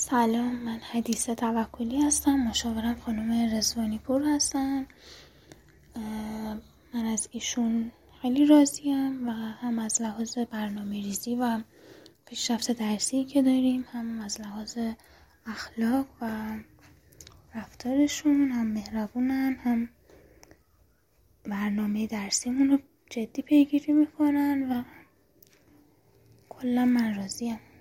سلام، من حدیثه توکلی هستم. مشاورم خانم رضوانی پور هستم. من از ایشون خیلی راضیم و هم از لحاظ برنامه ریزی و پیشرفت درسی که داریم، هم از لحاظ اخلاق و رفتارشون. هم مهربونن، هم برنامه درسیمون رو جدی پیگیری میکنن و کلا من راضیم.